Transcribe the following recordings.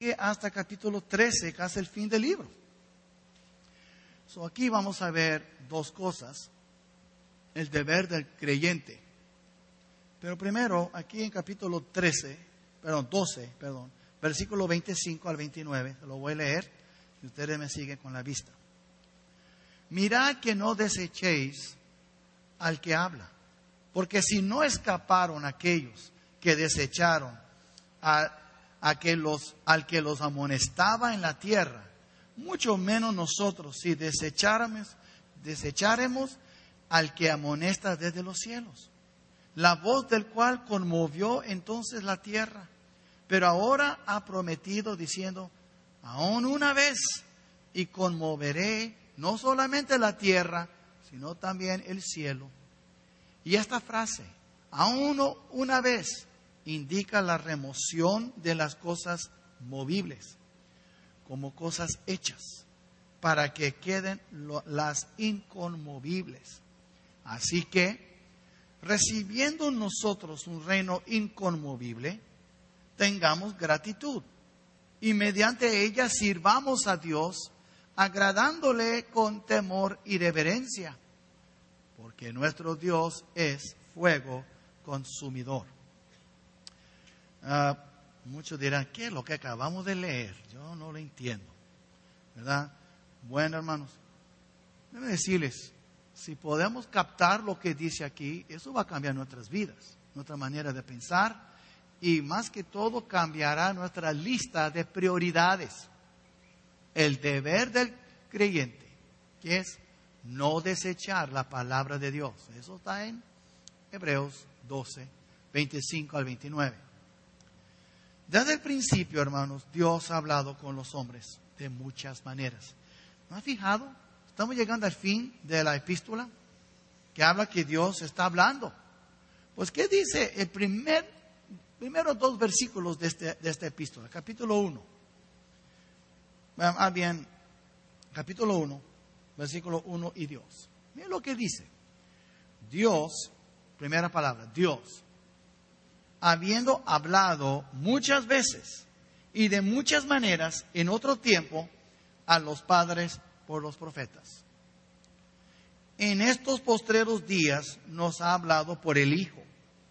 hasta capítulo 13, casi el fin del libro. Aquí vamos a ver dos cosas. El deber del creyente. Pero primero, aquí en capítulo 12, versículo 25 al 29, lo voy a leer y ustedes me siguen con la vista. Mirad que no desechéis al que habla, porque si no escaparon aquellos que desecharon al que los amonestaba en la tierra, mucho menos nosotros si desecharemos al que amonesta desde los cielos, la voz del cual conmovió entonces la tierra, pero ahora ha prometido diciendo, aún una vez, y conmoveré no solamente la tierra, sino también el cielo. Y esta frase, aún una vez, indica la remoción de las cosas movibles, como cosas hechas, para que queden las inconmovibles. Así que, recibiendo nosotros un reino inconmovible, tengamos gratitud y mediante ella sirvamos a Dios, agradándole con temor y reverencia, porque nuestro Dios es fuego consumidor. Muchos dirán, ¿qué es lo que acabamos de leer? Yo no lo entiendo, ¿verdad? Bueno, hermanos, déjenme decirles, si podemos captar lo que dice aquí, eso va a cambiar nuestras vidas, nuestra manera de pensar y más que todo cambiará nuestra lista de prioridades. El deber del creyente, que es no desechar la palabra de Dios. Eso está en Hebreos 12, 25 al 29. Desde el principio, hermanos, Dios ha hablado con los hombres de muchas maneras. ¿No has fijado? Estamos llegando al fin de la epístola que habla que Dios está hablando. Pues, ¿qué dice el primeros dos versículos de esta epístola? Capítulo 1. Bien, capítulo 1, versículo 1 y 2. Miren lo que dice. Dios, primera palabra, Dios, habiendo hablado muchas veces y de muchas maneras en otro tiempo a los padres por los profetas, en estos postreros días nos ha hablado por el Hijo.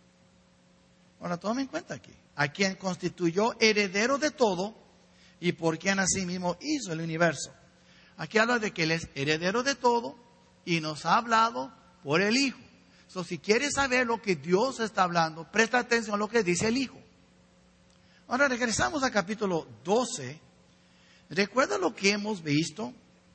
Ahora tomen en cuenta aquí, a quien constituyó heredero de todo y por quien asimismo hizo el universo. Aquí habla de que Él es heredero de todo y nos ha hablado por el Hijo. Si quieres saber lo que Dios está hablando, presta atención a lo que dice el Hijo. Ahora regresamos al capítulo 12. ¿Recuerda lo que hemos visto?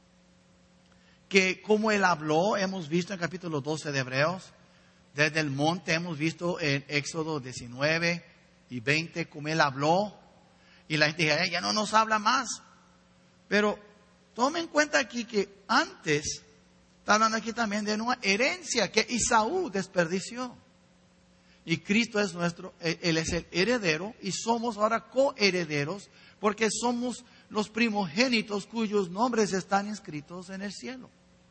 Que como Él habló, hemos visto en el capítulo 12 de Hebreos. Desde el monte hemos visto en Éxodo 19 y 20 como Él habló. Y la gente dice, ya no nos habla más. Pero tome en cuenta aquí que antes, está hablando aquí también de una herencia que Esaú desperdició. Y Cristo es Él es el heredero y somos ahora coherederos porque somos los primogénitos cuyos nombres están inscritos en el cielo.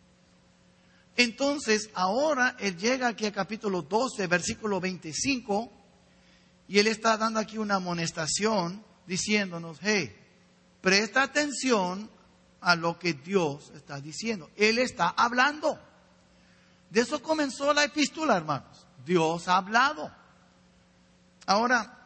Entonces, ahora Él llega aquí al capítulo 12, versículo 25, y Él está dando aquí una amonestación diciéndonos, hey, presta atención a lo que Dios está diciendo. Él está hablando. De eso comenzó la epístola, hermanos. Dios ha hablado. Ahora,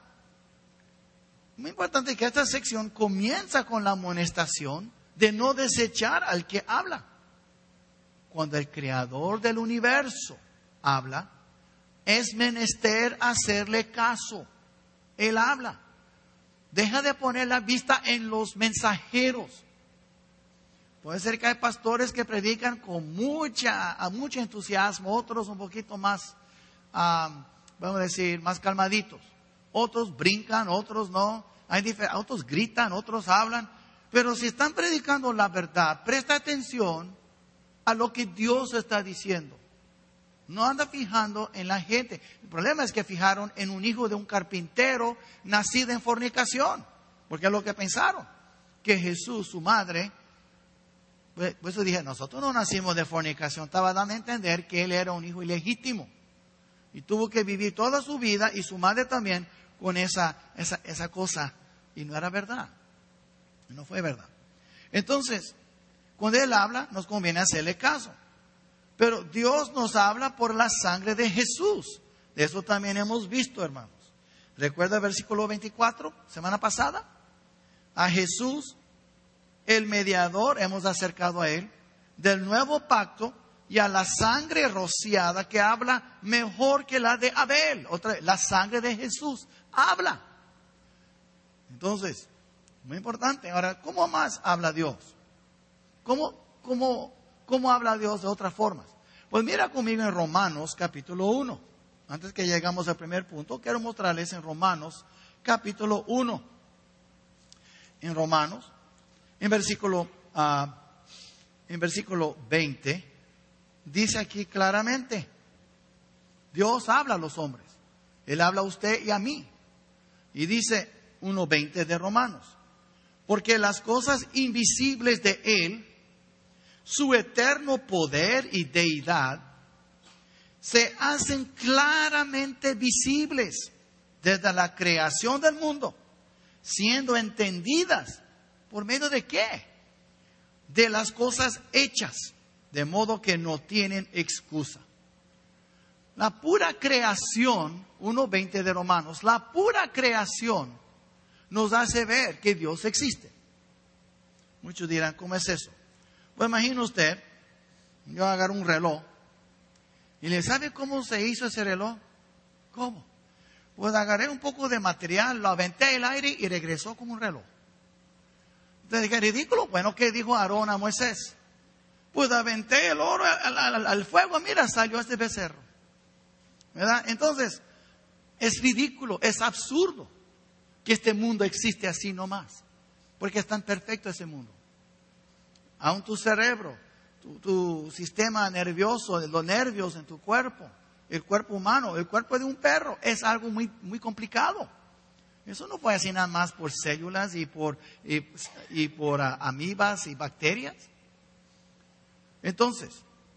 muy importante que esta sección comienza con la amonestación de no desechar al que habla. Cuando el creador del universo habla, es menester hacerle caso. Él habla. Deja de poner la vista en los mensajeros. Puede ser que hay pastores que predican con mucho entusiasmo, otros un poquito más, vamos a decir, más calmaditos. Otros brincan, otros no. Otros gritan, otros hablan. Pero si están predicando la verdad, presta atención a lo que Dios está diciendo. No anda fijando en la gente. El problema es que fijaron en un hijo de un carpintero nacido en fornicación. Porque es lo que pensaron. Que Jesús, su madre, pues eso dije, nosotros no nacimos de fornicación. Estaba dando a entender que él era un hijo ilegítimo. Y tuvo que vivir toda su vida y su madre también con esa cosa. Y no era verdad. No fue verdad. Entonces, cuando Él habla, nos conviene hacerle caso. Pero Dios nos habla por la sangre de Jesús. De eso también hemos visto, hermanos. ¿Recuerda el versículo 24, semana pasada? A Jesús, el mediador, hemos acercado a Él, del nuevo pacto, y a la sangre rociada que habla mejor que la de Abel. Otra vez, la sangre de Jesús habla. Entonces, muy importante. Ahora, ¿cómo más habla Dios? ¿Cómo habla Dios de otras formas? Pues mira conmigo en Romanos capítulo 1. Antes que llegamos al primer punto, quiero mostrarles en Romanos capítulo 1. En Romanos, en versículo 20, dice aquí claramente, Dios habla a los hombres. Él habla a usted y a mí. Y dice 1:20 de Romanos, porque las cosas invisibles de Él, su eterno poder y deidad, se hacen claramente visibles desde la creación del mundo, siendo entendidas por medio de ¿qué? De las cosas hechas, de modo que no tienen excusa. La pura creación, 1:20 de Romanos, la pura creación nos hace ver que Dios existe. Muchos dirán, ¿cómo es eso? Pues imagine usted, yo agarro un reloj y le sabe cómo se hizo ese reloj. ¿Cómo? Pues agarré un poco de material, lo aventé al aire y regresó como un reloj. Entonces, ¿qué ridículo? Bueno, ¿qué dijo Aarón a Moisés? Pues aventé el oro al fuego, mira, salió este becerro. ¿Verdad? Entonces, es ridículo, es absurdo que este mundo existe así nomás. Porque es tan perfecto ese mundo. Aún tu cerebro, tu sistema nervioso, los nervios en tu cuerpo, el cuerpo humano, el cuerpo de un perro, es algo muy, muy complicado. Eso no fue así nada más por células y por amibas y bacterias. Entonces,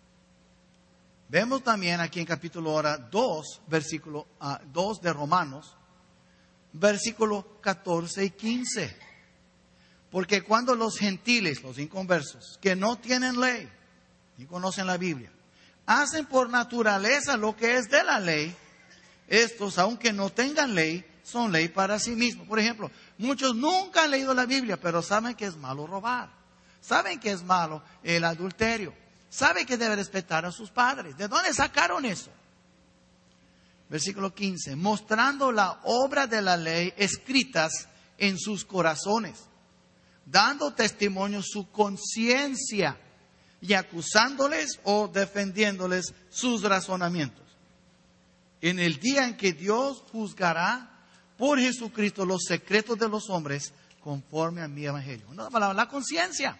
vemos también aquí en capítulo 2, versículo 2 de Romanos, versículo 14 y 15. Porque cuando los gentiles, los inconversos, que no tienen ley, ni conocen la Biblia, hacen por naturaleza lo que es de la ley, estos, aunque no tengan ley, son ley para sí mismos. Por ejemplo, muchos nunca han leído la Biblia, pero saben que es malo robar. Saben que es malo el adulterio. Saben que debe respetar a sus padres. ¿De dónde sacaron eso? Versículo 15. Mostrando la obra de la ley escritas en sus corazones, dando testimonio su conciencia y acusándoles o defendiéndoles sus razonamientos. En el día en que Dios juzgará por Jesucristo los secretos de los hombres conforme a mi evangelio. Una palabra, la conciencia.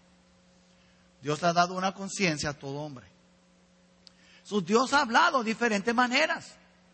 Dios ha dado una conciencia a todo hombre. Dios ha hablado de diferentes maneras.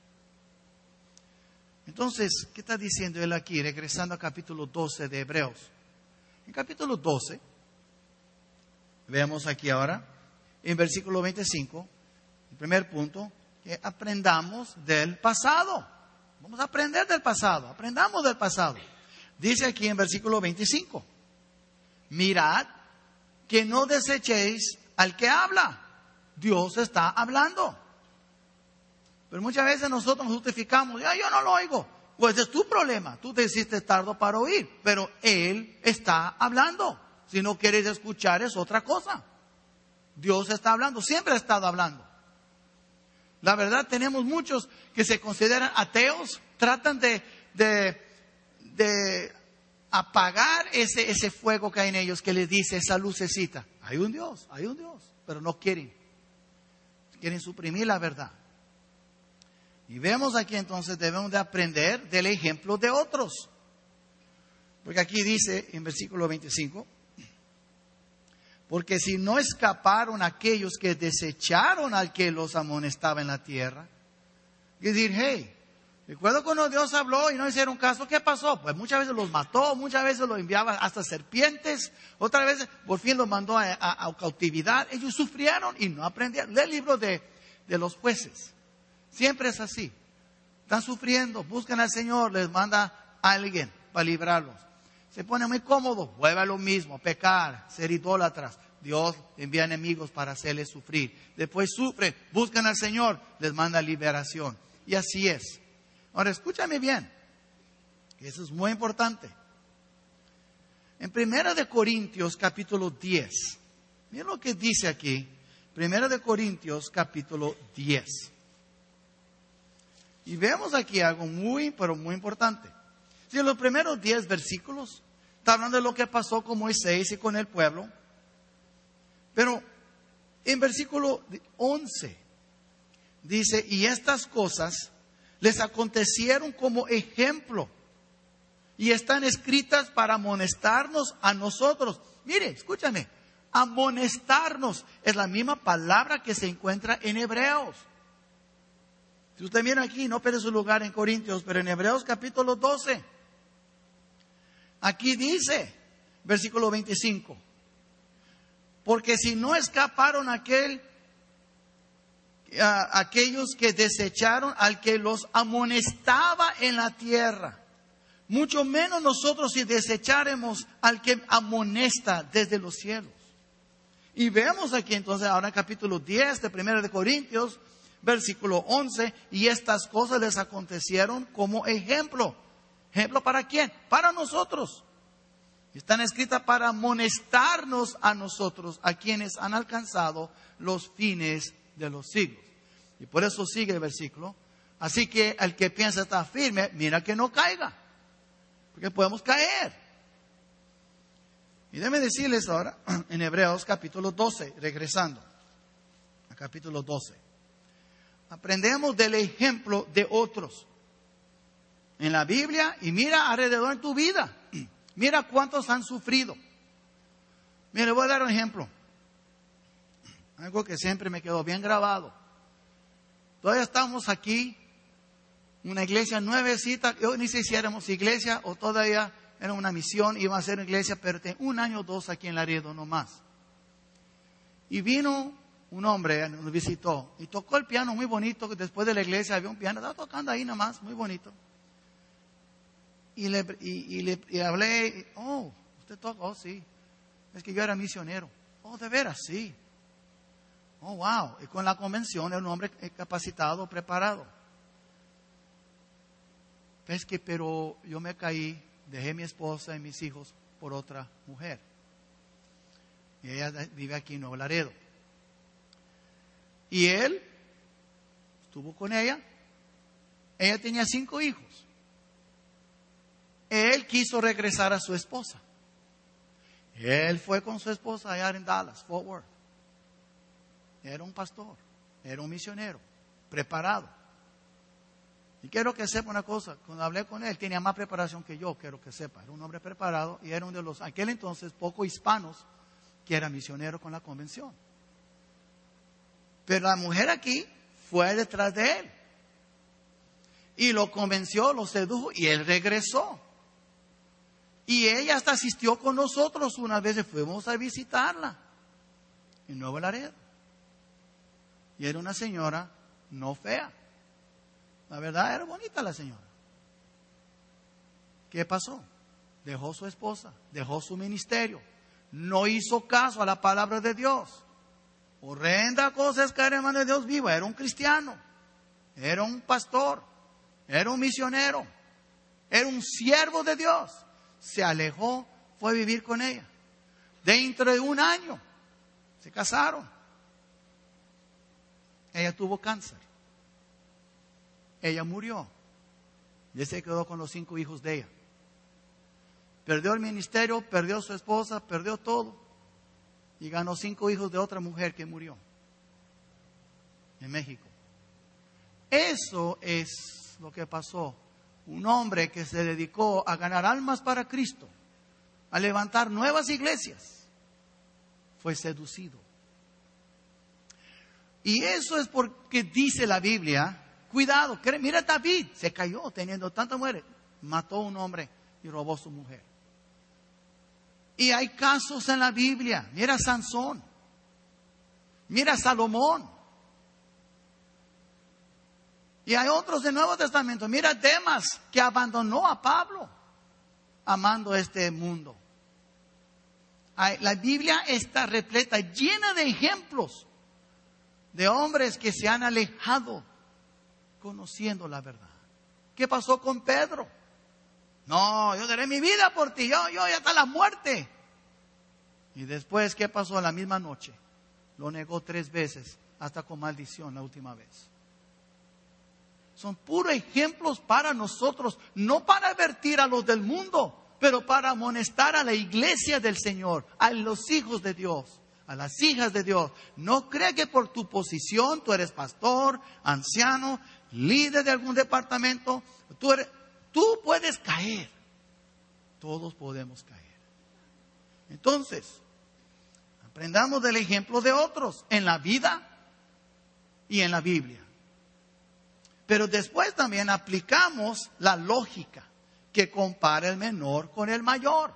Entonces, ¿qué está diciendo él aquí? Regresando al capítulo 12 de Hebreos. En capítulo 12, veamos aquí ahora, en versículo 25, el primer punto, que aprendamos del pasado. Vamos a aprender del pasado, aprendamos del pasado. Dice aquí en versículo 25, mirad que no desechéis al que habla. Dios está hablando. Pero muchas veces nosotros nos justificamos, yo no lo oigo. Pues es tu problema, tú te hiciste tardo para oír, pero Él está hablando. Si no quieres escuchar es otra cosa. Dios está hablando, siempre ha estado hablando. La verdad, tenemos muchos que se consideran ateos, tratan de apagar ese fuego que hay en ellos, que les dice esa lucecita. Hay un Dios, pero no quieren suprimir la verdad. Y vemos aquí entonces, debemos de aprender del ejemplo de otros. Porque aquí dice en versículo 25, porque si no escaparon aquellos que desecharon al que los amonestaba en la tierra. Y decir, hey, recuerdo cuando Dios habló y no hicieron caso, ¿qué pasó? Pues muchas veces los mató, muchas veces los enviaba hasta serpientes, otras veces por fin los mandó a cautividad. Ellos sufrieron y no aprendieron. Lee el libro de los jueces. Siempre es así. Están sufriendo, buscan al Señor, les manda a alguien para librarlos. Se pone muy cómodo, vuelve a lo mismo, pecar, ser idólatras. Dios envía enemigos para hacerles sufrir. Después sufren, buscan al Señor, les manda liberación. Y así es. Ahora escúchame bien, eso es muy importante. En 1 Corintios capítulo 10, mira lo que dice aquí. 1 Corintios capítulo 10. Y vemos aquí algo muy, pero muy importante. Si en los primeros 10 versículos está hablando de lo que pasó con Moisés y con el pueblo. Pero en versículo 11 dice, y estas cosas les acontecieron como ejemplo y están escritas para amonestarnos a nosotros. Mire, escúchame, amonestarnos es la misma palabra que se encuentra en Hebreos. Si usted mira aquí, no pierde su lugar en Corintios, pero en Hebreos capítulo 12, aquí dice, versículo 25, porque si no escaparon aquellos que desecharon al que los amonestaba en la tierra, mucho menos nosotros si desecharemos al que amonesta desde los cielos. Y vemos aquí entonces ahora en capítulo 10 de 1 de Corintios, versículo 11, y estas cosas les acontecieron como ejemplo. ¿Ejemplo para quién? Para nosotros. Están escritas para amonestarnos a nosotros, a quienes han alcanzado los fines de los siglos. Y por eso sigue el versículo. Así que el que piensa estar firme, mira que no caiga, porque podemos caer. Y déjenme decirles ahora, en Hebreos capítulo 12, regresando a capítulo 12. Aprendemos del ejemplo de otros en la Biblia y mira alrededor en tu vida. Mira cuántos han sufrido. Mira, le voy a dar un ejemplo. Algo que siempre me quedó bien grabado. Todavía estamos aquí, una iglesia nuevecita. Yo ni sé si éramos iglesia o todavía era una misión, iba a ser una iglesia, pero tengo 1 año o 2 aquí en Laredo nomás. Y vino un hombre, nos visitó y tocó el piano muy bonito. Después de la iglesia había un piano, estaba tocando ahí nomás, muy bonito. Y le hablé, oh, ¿usted toca? Oh, sí. Es que yo era misionero. Oh, ¿de veras? Sí. Oh, wow. Y con la convención era un hombre capacitado, preparado. Es que, pero yo me caí, dejé mi esposa y mis hijos por otra mujer. Y ella vive aquí en Nuevo Laredo. Y él estuvo con ella. Ella tenía 5 hijos. Él quiso regresar a su esposa. Él fue con su esposa allá en Dallas, Fort Worth. Era un pastor, era un misionero, preparado. Y quiero que sepa una cosa, cuando hablé con él, tenía más preparación que yo, quiero que sepa. Era un hombre preparado y era uno de los, aquel entonces, pocos hispanos que era misionero con la convención. Pero la mujer aquí fue detrás de él. Y lo convenció, lo sedujo y él regresó. Y ella hasta asistió con nosotros unas veces, fuimos a visitarla en Nuevo Laredo. Y era una señora no fea. La verdad era bonita la señora. ¿Qué pasó? Dejó su esposa, dejó su ministerio, no hizo caso a la palabra de Dios. Horrenda cosa es caer en manos de Dios vivo. Era un cristiano, era un pastor, era un misionero, era un siervo de Dios. Se alejó, fue a vivir con ella. Dentro de 1 año se casaron. Ella tuvo cáncer. Ella murió. Y él se quedó con los 5 hijos de ella. Perdió el ministerio, perdió su esposa, perdió todo. Y ganó 5 hijos de otra mujer que murió en México. Eso es lo que pasó. Un hombre que se dedicó a ganar almas para Cristo, a levantar nuevas iglesias, fue seducido. Y eso es porque dice la Biblia, cuidado, mira David, se cayó teniendo tantas mujeres, mató a un hombre y robó a su mujer. Y hay casos en la Biblia, mira Sansón, mira Salomón. Y hay otros del Nuevo Testamento. Mira Demas, que abandonó a Pablo. amando este mundo. La Biblia está repleta, llena de ejemplos de hombres que se han alejado conociendo la verdad. ¿Qué pasó con Pedro? No, yo daré mi vida por ti, yo hasta la muerte. Y después, ¿qué pasó? La misma noche lo negó 3 veces, hasta con maldición la última vez. Son puros ejemplos para nosotros, no para advertir a los del mundo, pero para amonestar a la iglesia del Señor, a los hijos de Dios, a las hijas de Dios. No cree que por tu posición, tú eres pastor, anciano, líder de algún departamento, tú puedes caer. Todos podemos caer. Entonces, aprendamos del ejemplo de otros en la vida y en la Biblia. Pero después también aplicamos la lógica que compara el menor con el mayor.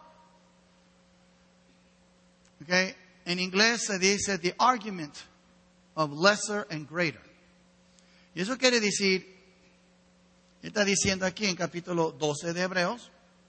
Okay? En inglés se dice the argument of lesser and greater. Y eso quiere decir, está diciendo aquí en capítulo 12 de Hebreos,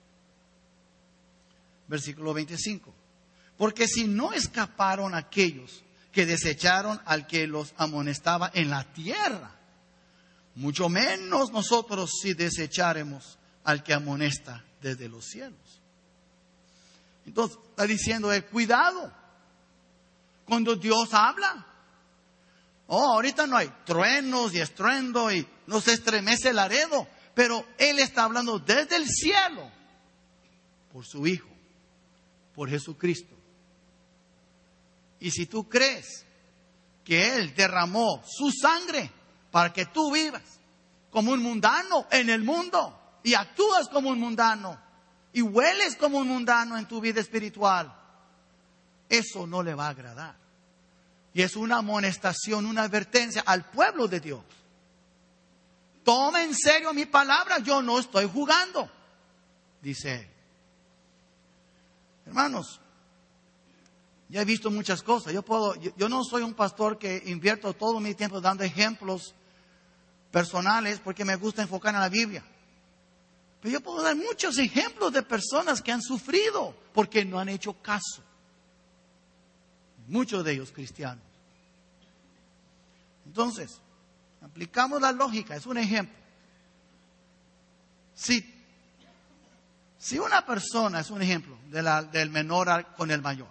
versículo 25. Porque si no escaparon aquellos que desecharon al que los amonestaba en la tierra, mucho menos nosotros si desecharemos al que amonesta desde los cielos. Entonces está diciendo, cuidado cuando Dios habla. Ahorita no hay truenos y estruendo y no se estremece el Laredo, pero Él está hablando desde el cielo por su Hijo, por Jesucristo. Y si tú crees que Él derramó su sangre para que tú vivas como un mundano en el mundo y actúas como un mundano y hueles como un mundano en tu vida espiritual, eso no le va a agradar. Y es una amonestación, una advertencia al pueblo de Dios. Toma en serio mi palabra, yo no estoy jugando, dice Él. Hermanos, ya he visto muchas cosas. Yo no soy un pastor que invierto todo mi tiempo dando ejemplos personales porque me gusta enfocar en la Biblia. Pero yo puedo dar muchos ejemplos de personas que han sufrido porque no han hecho caso. Muchos de ellos cristianos. Entonces, aplicamos la lógica, es un ejemplo. Si una persona, es un ejemplo del menor con el mayor.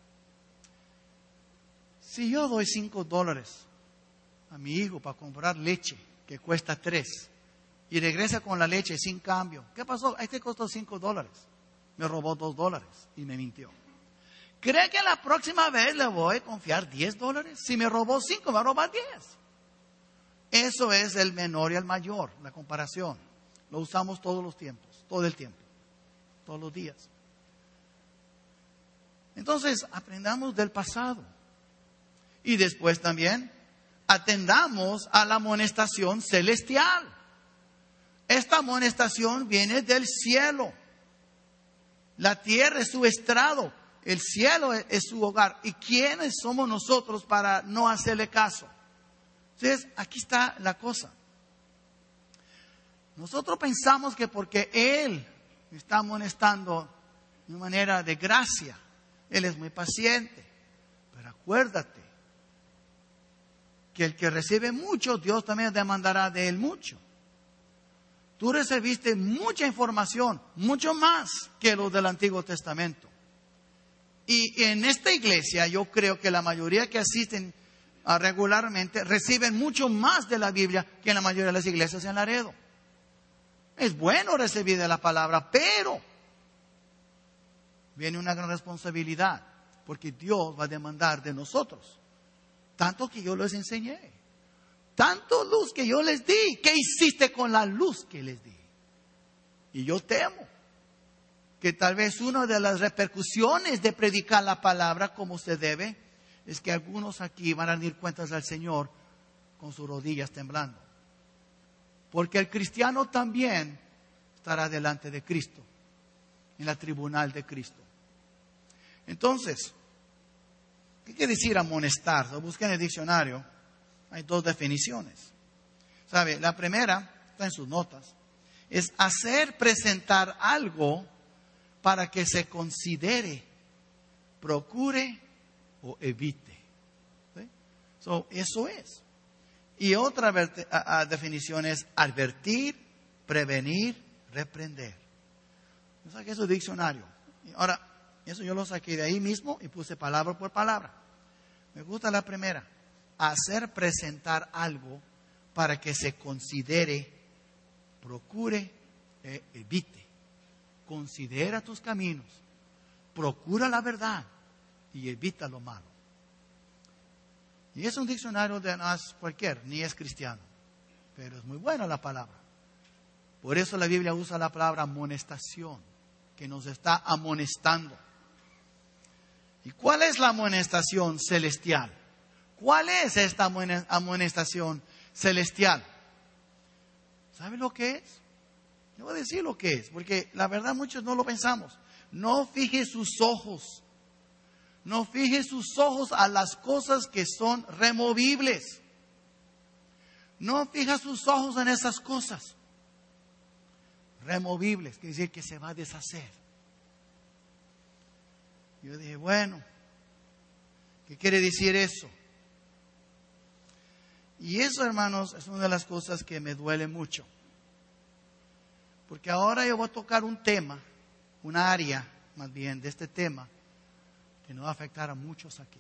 Si yo doy $5 a mi hijo para comprar leche que cuesta 3 y regresa con la leche sin cambio, ¿qué pasó? Este costó $5. Me robó $2 y me mintió. ¿Cree que la próxima vez le voy a confiar $10? Si me robó 5, me va a robar 10. Eso es el menor y el mayor, la comparación. Lo usamos todos los tiempos, todo el tiempo, todos los días. Entonces, aprendamos del pasado. Y después también atendamos a la amonestación celestial. Esta amonestación viene del cielo. La tierra es su estrado, el cielo es su hogar. ¿Y quiénes somos nosotros para no hacerle caso? Entonces, aquí está la cosa. Nosotros pensamos que porque Él está amonestando de manera de gracia, Él es muy paciente. Pero acuérdate que el que recibe mucho, Dios también demandará de él mucho. Tú recibiste mucha información, mucho más que los del Antiguo Testamento. Y en esta iglesia yo creo que la mayoría que asisten regularmente reciben mucho más de la Biblia que en la mayoría de las iglesias en Laredo. Es bueno recibir de la palabra, pero viene una gran responsabilidad, porque Dios va a demandar de nosotros. Tanto que yo les enseñé, tanto luz que yo les di, ¿qué hiciste con la luz que les di? Y yo temo que tal vez una de las repercusiones de predicar la palabra como se debe es que algunos aquí van a rendir cuentas al Señor con sus rodillas temblando. Porque el cristiano también estará delante de Cristo, en la tribunal de Cristo. Entonces, ¿qué quiere decir amonestar? Lo busqué en el diccionario. Hay 2 definiciones. ¿Sabe? La primera, está en sus notas, es hacer presentar algo para que se considere, procure o evite. ¿Sí? Eso es. Y otra definición es advertir, prevenir, reprender. Yo saqué eso de diccionario. Ahora, eso yo lo saqué de ahí mismo y puse palabra por palabra. Me gusta la primera. Hacer presentar algo para que se considere, procure e evite. Considera tus caminos, procura la verdad y evita lo malo. Y es un diccionario de no es cualquier, ni es cristiano, pero es muy buena la palabra. Por eso la Biblia usa la palabra amonestación, que nos está amonestando. ¿Y cuál es la amonestación celestial? ¿Cuál es esta amonestación celestial? ¿Sabe lo que es? Le voy a decir lo que es, porque la verdad muchos no lo pensamos. No fije sus ojos. No fije sus ojos a las cosas que son removibles. No fija sus ojos en esas cosas removibles, quiere decir que se va a deshacer. Yo dije, bueno, ¿qué quiere decir eso? Y eso, hermanos, es una de las cosas que me duele mucho. Porque ahora yo voy a tocar un tema, un área más bien de este tema, que nos va a afectar a muchos aquí.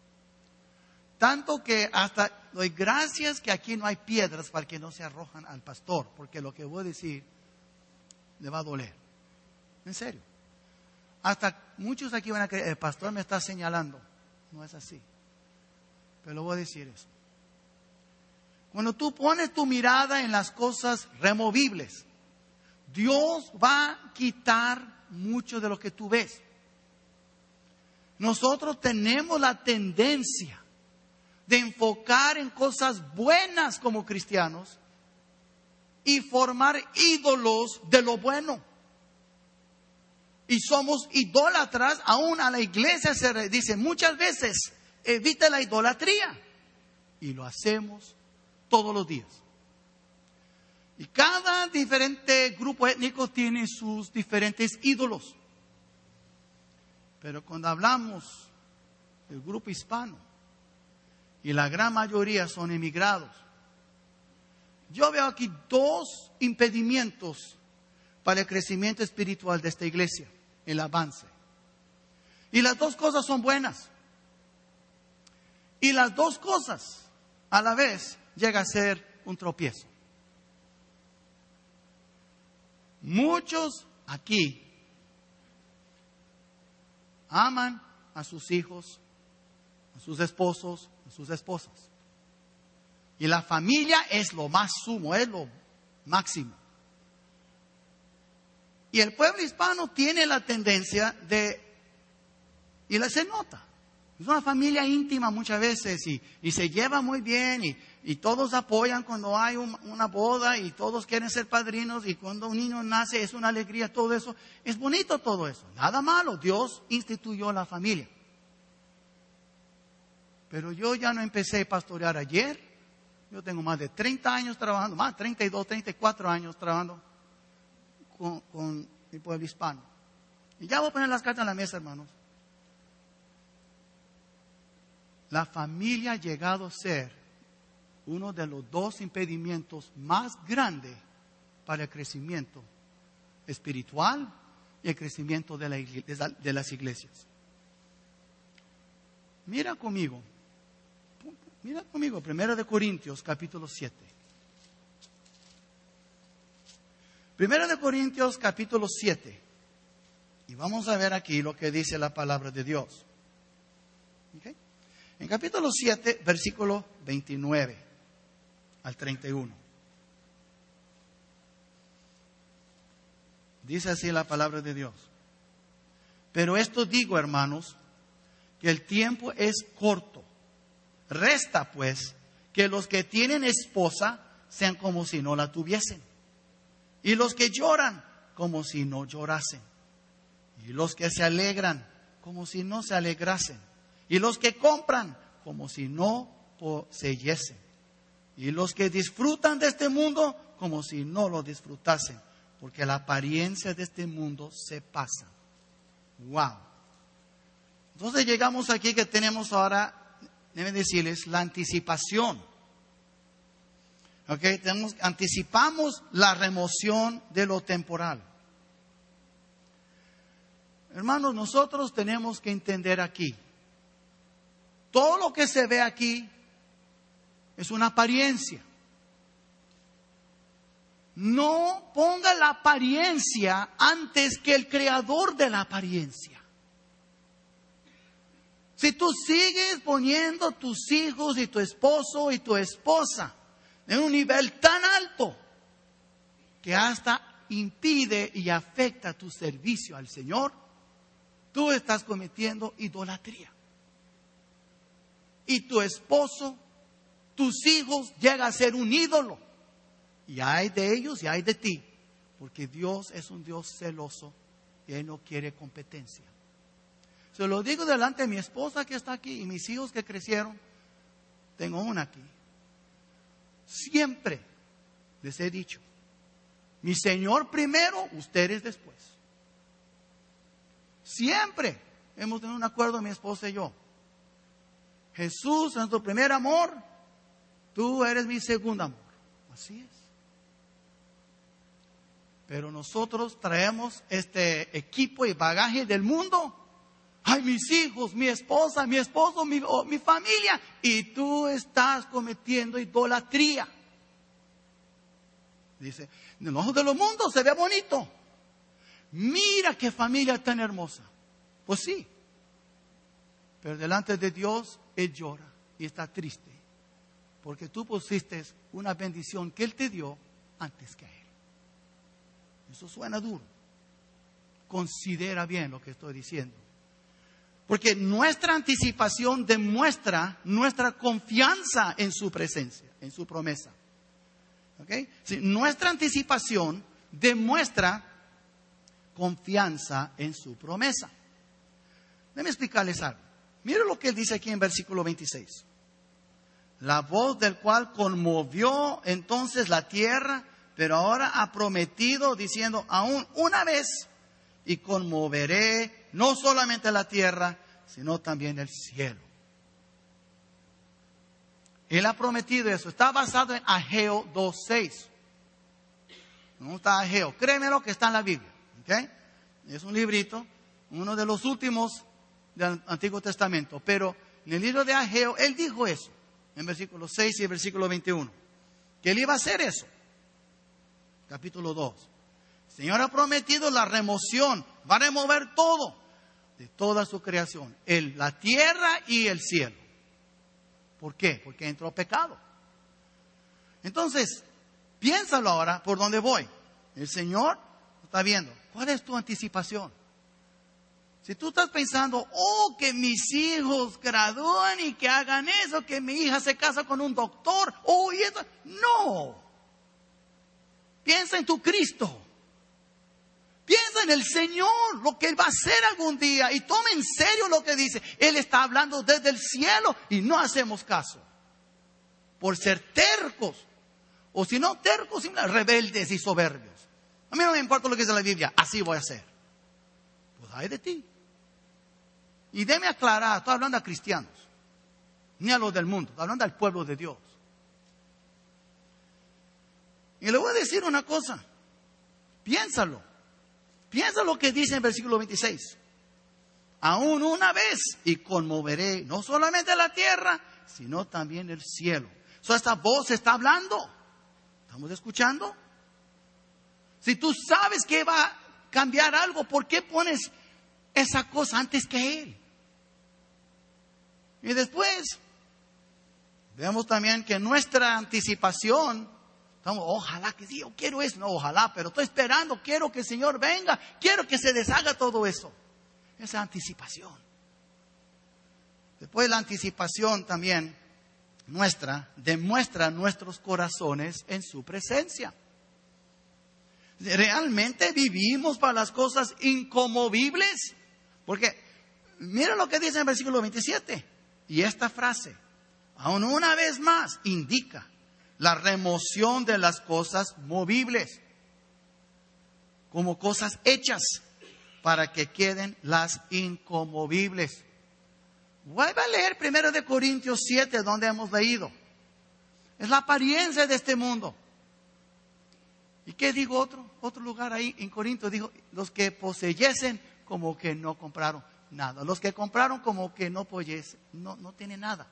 Tanto que hasta doy gracias que aquí no hay piedras para que no se arrojan al pastor, porque lo que voy a decir le va a doler. En serio. Hasta muchos aquí van a creer, el pastor me está señalando. No es así. Pero le voy a decir eso. Cuando tú pones tu mirada en las cosas removibles, Dios va a quitar mucho de lo que tú ves. Nosotros tenemos la tendencia de enfocar en cosas buenas como cristianos y formar ídolos de lo bueno. Y somos idólatras, aún a la iglesia se dice muchas veces, evita la idolatría. Y lo hacemos todos los días. Y cada diferente grupo étnico tiene sus diferentes ídolos. Pero cuando hablamos del grupo hispano, y la gran mayoría son emigrados, yo veo aquí dos impedimentos para el crecimiento espiritual de esta iglesia, el avance. Y las dos cosas son buenas. Y las dos cosas a la vez llega a ser un tropiezo. Muchos aquí aman a sus hijos, a sus esposos, a sus esposas. Y la familia es lo más sumo, es lo máximo. Y el pueblo hispano tiene la tendencia y se nota. Es una familia íntima muchas veces y se lleva muy bien y todos apoyan cuando hay una boda y todos quieren ser padrinos y cuando un niño nace es una alegría, todo eso. Es bonito todo eso, nada malo. Dios instituyó la familia. Pero yo ya no empecé a pastorear ayer. Yo tengo más de 30 años trabajando, más 32, 34 años trabajando con el pueblo hispano. Y ya voy a poner las cartas en la mesa, hermanos. La familia ha llegado a ser uno de los dos impedimentos más grandes para el crecimiento espiritual y el crecimiento de las iglesias. Mira conmigo, 1 Corintios capítulo 7. 1 Corintios capítulo 7. Y vamos a ver aquí lo que dice la palabra de Dios. ¿Okay? En capítulo 7, versículo 29 al 31. Dice así la palabra de Dios. Pero esto digo, hermanos, que el tiempo es corto. Resta, pues, que los que tienen esposa sean como si no la tuviesen. Y los que lloran, como si no llorasen. Y los que se alegran, como si no se alegrasen. Y los que compran, como si no poseyesen. Y los que disfrutan de este mundo, como si no lo disfrutasen. Porque la apariencia de este mundo se pasa. Wow. Entonces llegamos aquí que tenemos ahora, deben decirles, la anticipación. Okay, anticipamos la remoción de lo temporal. Hermanos, nosotros tenemos que entender aquí. Todo lo que se ve aquí es una apariencia. No ponga la apariencia antes que el creador de la apariencia. Si tú sigues poniendo tus hijos y tu esposo y tu esposa en un nivel tan alto que hasta impide y afecta tu servicio al Señor, tú estás cometiendo idolatría. Y tu esposo, tus hijos llegan a ser un ídolo. Y hay de ellos y hay de ti, porque Dios es un Dios celoso y Él no quiere competencia. Se lo digo delante de mi esposa que está aquí y mis hijos que crecieron. Tengo una aquí. Siempre les he dicho, mi Señor primero, ustedes después. Siempre hemos tenido un acuerdo mi esposa y yo. Jesús es nuestro primer amor, tú eres mi segundo amor. Así es. Pero nosotros traemos este equipo y bagaje del mundo. Ay, mis hijos, mi esposa, mi esposo, mi familia. Y tú estás cometiendo idolatría. Dice, en los ojos de los mundos se ve bonito. Mira qué familia tan hermosa. Pues sí. Pero delante de Dios, Él llora y está triste. Porque tú pusiste una bendición que Él te dio antes que a Él. Eso suena duro. Considera bien lo que estoy diciendo. Porque nuestra anticipación demuestra nuestra confianza en su presencia, en su promesa. ¿Okay? Sí, nuestra anticipación demuestra confianza en su promesa. Déjenme explicarles algo. Mire lo que él dice aquí en versículo 26. La voz del cual conmovió entonces la tierra, pero ahora ha prometido diciendo, aún una vez, y conmoveré no solamente la tierra, sino también el cielo. Él ha prometido eso. Está basado en Ageo 2:6. ¿Dónde está Ageo? Créeme lo que está en la Biblia. ¿Okay? Es un librito, uno de los últimos del Antiguo Testamento. Pero en el libro de Ageo, él dijo eso, en versículo 6 y el versículo 21. Que él iba a hacer eso. Capítulo 2. El Señor ha prometido la remoción. Va a remover todo de toda su creación. La tierra y el cielo. ¿Por qué? Porque entró pecado. Entonces, piénsalo ahora por dónde voy. El Señor está viendo. ¿Cuál es tu anticipación? Si tú estás pensando, que mis hijos gradúan y que hagan eso, que mi hija se casa con un doctor, y eso. No. Piensa en tu Cristo. Piensa en el Señor, lo que Él va a hacer algún día. Y toma en serio lo que dice. Él está hablando desde el cielo y no hacemos caso. Por ser tercos. O si no tercos, simplemente rebeldes y soberbios. A mí no me importa lo que dice la Biblia. Así voy a hacer. Pues hay de ti. Y déme aclarar, estoy hablando a cristianos. Ni a los del mundo. Estoy hablando al pueblo de Dios. Y le voy a decir una cosa. Piénsalo. Piensa lo que dice en versículo 26. Aún una vez y conmoveré no solamente la tierra, sino también el cielo. Esta voz está hablando. ¿Estamos escuchando? Si tú sabes que va a cambiar algo, ¿por qué pones esa cosa antes que Él? Y después, vemos también que nuestra anticipación, ojalá que sí, yo quiero eso, no, ojalá, pero estoy esperando, quiero que el Señor venga, quiero que se deshaga todo eso. Esa anticipación. Después la anticipación también nuestra demuestra nuestros corazones en su presencia. ¿Realmente vivimos para las cosas inconmovibles? Porque mira lo que dice en el versículo 27. Y esta frase, aún una vez más, indica la remoción de las cosas movibles, como cosas hechas para que queden las inconmovibles. Vuelve a leer 1 Corintios 7, donde hemos leído. Es la apariencia de este mundo. ¿Y qué digo otro lugar ahí en Corintios? Dijo, los que poseyesen como que no compraron nada. Los que compraron como que no poseyesen, no tienen nada.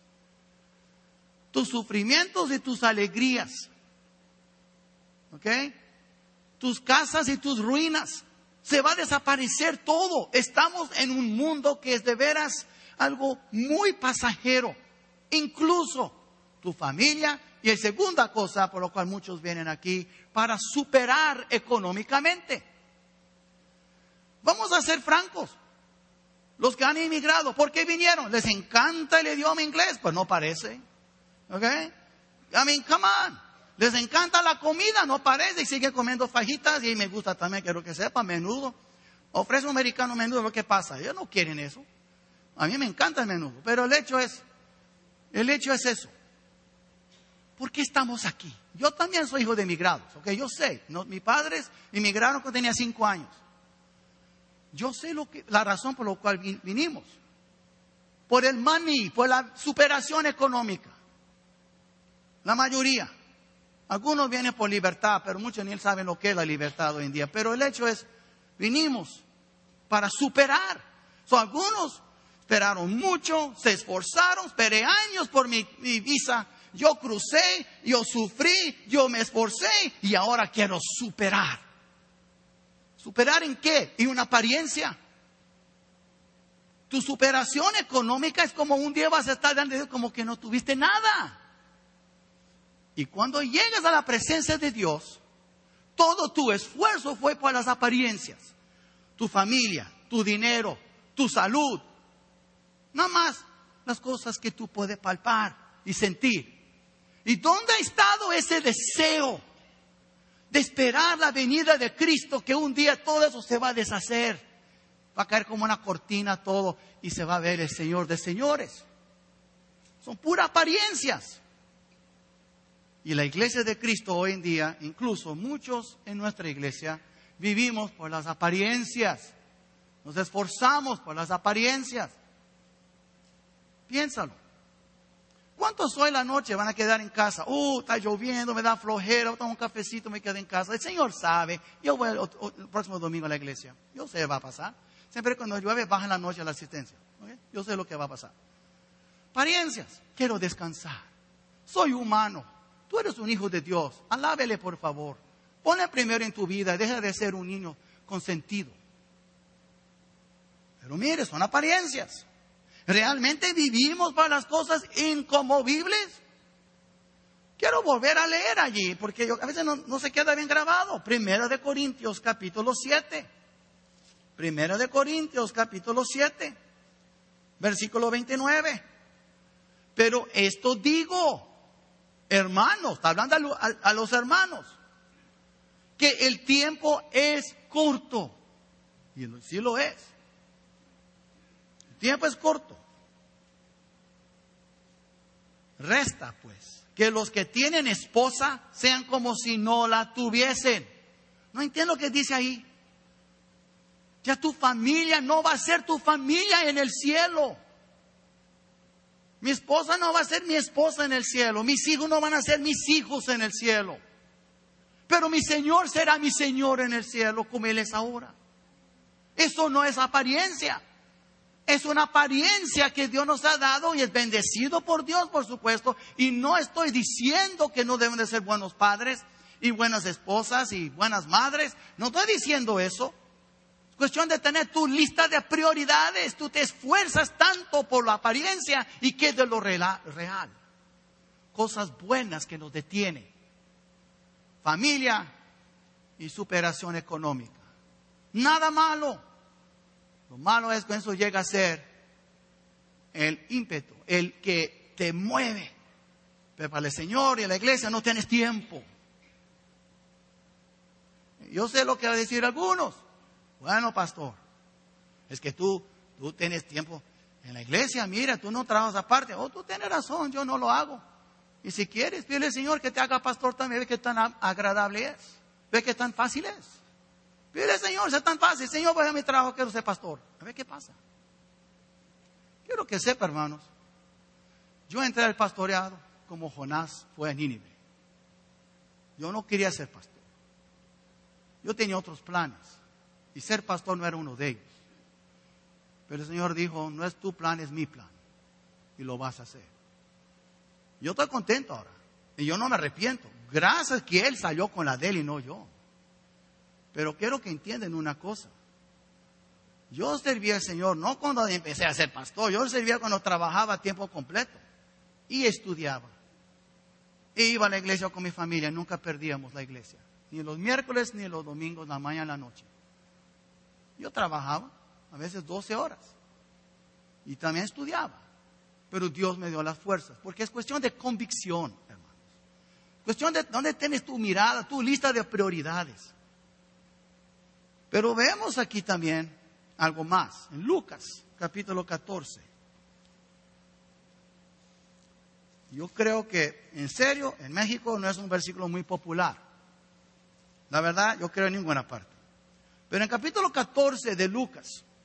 Tus sufrimientos y tus alegrías. ¿Ok? Tus casas y tus ruinas. Se va a desaparecer todo. Estamos en un mundo que es de veras algo muy pasajero. Incluso tu familia. Y la segunda cosa por la cual muchos vienen aquí, para superar económicamente. Vamos a ser francos. Los que han inmigrado, ¿por qué vinieron? ¿Les encanta el idioma inglés? Pues no parece. ¿Ok? I mean, come on. ¿Les encanta la comida? No parece. Y siguen comiendo fajitas. Y me gusta también, quiero que sepa, menudo. Ofrece un americano menudo, ¿qué pasa? Ellos no quieren eso. A mí me encanta el menudo. Pero el hecho es eso. ¿Por qué estamos aquí? Yo también soy hijo de inmigrantes, ¿ok? Yo sé, mis padres inmigraron cuando tenía 5 años. Yo sé la razón por la cual vinimos. Por el money, por la superación económica. La mayoría. Algunos vienen por libertad, pero muchos ni saben lo que es la libertad hoy en día. Pero el hecho es, vinimos para superar. Algunos esperaron mucho, se esforzaron, esperé años por mi visa. Yo crucé, yo sufrí, yo me esforcé y ahora quiero superar. ¿Superar en qué? En una apariencia. Tu superación económica es como un día vas a estar delante de Dios como que no tuviste nada. Y cuando llegas a la presencia de Dios, todo tu esfuerzo fue por las apariencias. Tu familia, tu dinero, tu salud. Nada más las cosas que tú puedes palpar y sentir. ¿Y dónde ha estado ese deseo de esperar la venida de Cristo? Que un día todo eso se va a deshacer. Va a caer como una cortina todo y se va a ver el Señor de señores. Son puras apariencias. Y la iglesia de Cristo hoy en día, incluso muchos en nuestra iglesia, vivimos por las apariencias. Nos esforzamos por las apariencias. Piénsalo. ¿Cuántos hoy la noche van a quedar en casa? Está lloviendo, me da flojera, tomo un cafecito, me quedo en casa. El Señor sabe. Yo voy el próximo domingo a la iglesia. Yo sé qué va a pasar. Siempre cuando llueve baja en la noche la asistencia. ¿Okay? Yo sé lo que va a pasar. Apariencias. Quiero descansar. Soy humano. Tú eres un hijo de Dios. Alábele, por favor. Ponle primero en tu vida. Deja de ser un niño consentido. Pero mire, son apariencias. ¿Realmente vivimos para las cosas inconmovibles? Quiero volver a leer allí, porque a veces no se queda bien grabado. 1 Corintios capítulo 7. 1 Corintios capítulo 7. Versículo 29. Pero esto digo, hermanos, está hablando a los hermanos, que el tiempo es corto. Y sí lo es. El tiempo es corto. Resta pues que los que tienen esposa sean como si no la tuviesen. No entiendo lo que dice ahí. Ya tu familia no va a ser tu familia en el cielo. Mi esposa no va a ser mi esposa en el cielo. Mis hijos no van a ser mis hijos en el cielo. Pero mi Señor será mi Señor en el cielo como Él es ahora. Eso no es apariencia. Es una apariencia que Dios nos ha dado y es bendecido por Dios, por supuesto. Y no estoy diciendo que no deben de ser buenos padres y buenas esposas y buenas madres. No estoy diciendo eso. Es cuestión de tener tu lista de prioridades. Tú te esfuerzas tanto por la apariencia y que de lo real. Cosas buenas que nos detienen. Familia y superación económica. Nada malo. Lo malo es cuando eso llega a ser el ímpetu, el que te mueve. Pero para el Señor y la iglesia no tienes tiempo. Yo sé lo que va a decir algunos. Bueno, pastor, es que tú tienes tiempo en la iglesia. Mira, tú no trabajas aparte. Tú tienes razón, yo no lo hago. Y si quieres, pídele al Señor que te haga pastor también. Ve qué tan agradable es. Ve qué tan fácil es. Pide al Señor, es tan fácil. Señor, voy a mi trabajo, quiero ser pastor. A ver qué pasa. Quiero que sepa, hermanos. Yo entré al pastoreado como Jonás fue a Nínive. Yo no quería ser pastor. Yo tenía otros planes. Y ser pastor no era uno de ellos. Pero el Señor dijo, no es tu plan, es mi plan. Y lo vas a hacer. Yo estoy contento ahora. Y yo no me arrepiento. Gracias que Él salió con la de Él y no yo. Pero quiero que entiendan una cosa. Yo servía al Señor no cuando empecé a ser pastor. Yo servía cuando trabajaba a tiempo completo. Y estudiaba. E iba a la iglesia con mi familia. Nunca perdíamos la iglesia. Ni los miércoles ni los domingos, la mañana, la noche. Yo trabajaba a veces 12 horas. Y también estudiaba. Pero Dios me dio las fuerzas. Porque es cuestión de convicción, hermanos. Cuestión de dónde tienes tu mirada, tu lista de prioridades. Pero vemos aquí también algo más. En Lucas, capítulo 14. Yo creo que, en serio, en México no es un versículo muy popular. La verdad, yo creo en ninguna parte. Pero en el capítulo 14 de Lucas,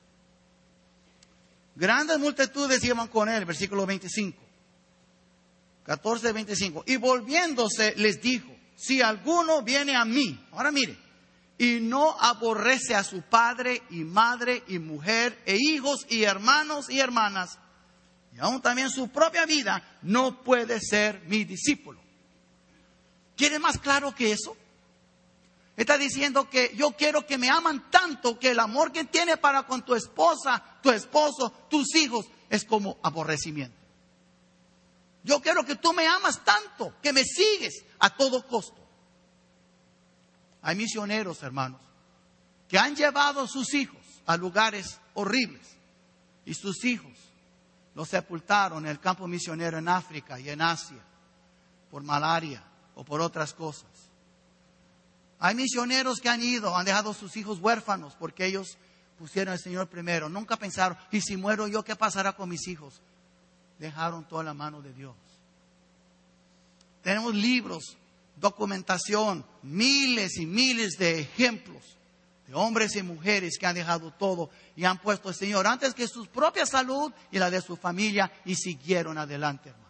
grandes multitudes iban con él, versículo 25. 14, 25. Y volviéndose les dijo, si alguno viene a mí, ahora mire, y no aborrece a su padre y madre y mujer e hijos y hermanos y hermanas, y aún también su propia vida, no puede ser mi discípulo. ¿Quiere más claro que eso? Está diciendo que yo quiero que me aman tanto que el amor que tiene para con tu esposa, tu esposo, tus hijos, es como aborrecimiento. Yo quiero que tú me amas tanto, que me sigues a todo costo. Hay misioneros, hermanos, que han llevado a sus hijos a lugares horribles. Y sus hijos los sepultaron en el campo misionero en África y en Asia, por malaria o por otras cosas. Hay misioneros que han ido, han dejado a sus hijos huérfanos porque ellos pusieron al Señor primero. Nunca pensaron, ¿y si muero yo, qué pasará con mis hijos? Dejaron toda la mano de Dios. Tenemos libros, documentación, miles y miles de ejemplos de hombres y mujeres que han dejado todo y han puesto al Señor antes que su propia salud y la de su familia y siguieron adelante, hermanos.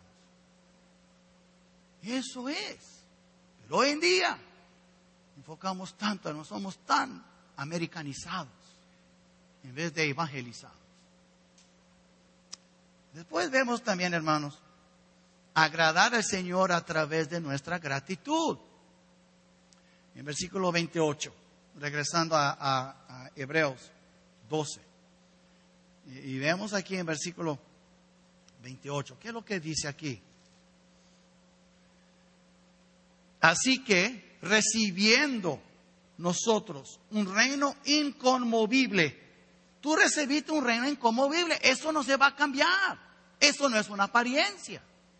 Eso es. Pero hoy en día enfocamos tanto, no somos tan americanizados en vez de evangelizados. Después vemos también, hermanos, agradar al Señor a través de nuestra gratitud. En versículo 28, regresando a Hebreos 12. Y vemos aquí en versículo 28, ¿qué es lo que dice aquí? Así que, recibiendo nosotros un reino inconmovible. Tú recibiste un reino inconmovible. Eso no se va a cambiar. Eso no es una apariencia.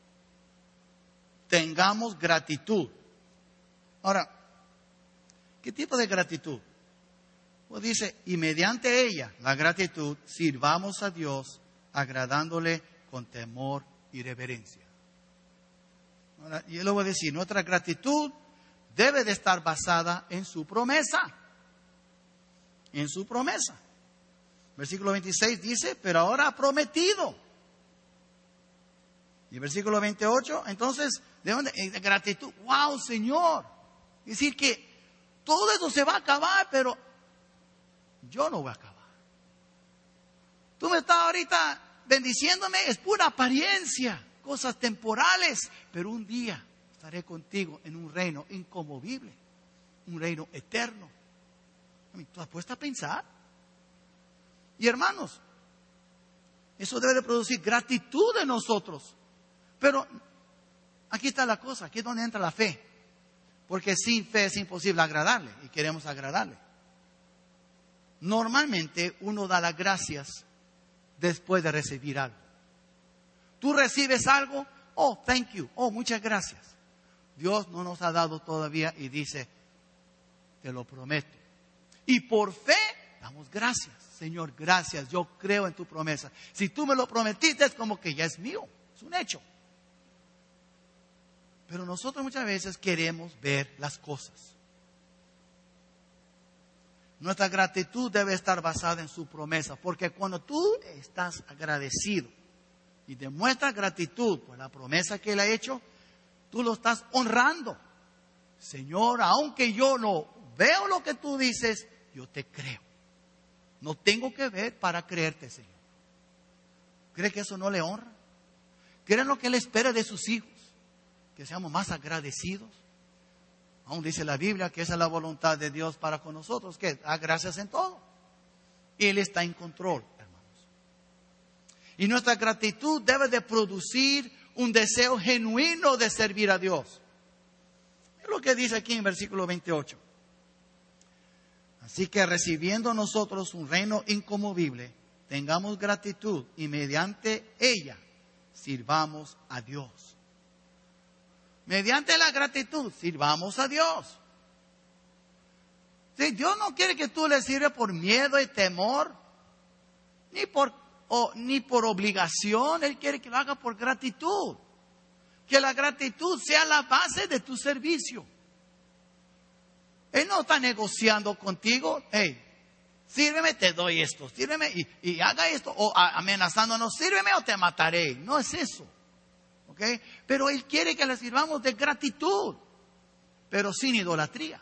Tengamos gratitud. Ahora, ¿qué tipo de gratitud? Pues dice, y mediante ella, la gratitud, sirvamos a Dios agradándole con temor y reverencia. Ahora, yo le voy a decir, nuestra gratitud debe de estar basada en su promesa. En su promesa. Versículo 26 dice, pero ahora ha prometido. Y versículo 28, entonces, ¿de dónde? Gratitud. ¡Wow, Señor! Es decir que todo eso se va a acabar, pero yo no voy a acabar. Tú me estás ahorita bendiciéndome, es pura apariencia, cosas temporales, pero un día estaré contigo en un reino inconmovible, un reino eterno. ¿Tú has puesto a pensar? Y hermanos, eso debe de producir gratitud en nosotros. Pero aquí está la cosa, aquí es donde entra la fe. Porque sin fe es imposible agradarle y queremos agradarle. Normalmente uno da las gracias después de recibir algo. Tú recibes algo, oh, thank you, oh, muchas gracias. Dios no nos ha dado todavía y dice, te lo prometo. Y por fe damos gracias. Señor, gracias, yo creo en tu promesa. Si tú me lo prometiste es como que ya es mío, es un hecho. Pero nosotros muchas veces queremos ver las cosas. Nuestra gratitud debe estar basada en su promesa, porque cuando tú estás agradecido y demuestras gratitud por la promesa que Él ha hecho, tú lo estás honrando. Señor, aunque yo no veo lo que tú dices, yo te creo. No tengo que ver para creerte, Señor. ¿Cree que eso no le honra? ¿Creen lo que Él espera de sus hijos? Que seamos más agradecidos. Aún dice la Biblia que esa es la voluntad de Dios para con nosotros, que da gracias en todo. Él está en control, hermanos. Y nuestra gratitud debe de producir un deseo genuino de servir a Dios. Es lo que dice aquí en versículo 28. Así que recibiendo nosotros un reino inconmovible, tengamos gratitud y mediante ella sirvamos a Dios. Mediante la gratitud sirvamos a Dios. Si Dios no quiere que tú le sirvas por miedo y temor, ni por obligación. Él quiere que lo haga por gratitud. Que la gratitud sea la base de tu servicio. Él no está negociando contigo. Hey, sírveme, te doy esto. Sírveme y haga esto. O amenazándonos, sírveme o te mataré. No es eso. ¿Okay? Pero Él quiere que le sirvamos de gratitud, pero sin idolatría.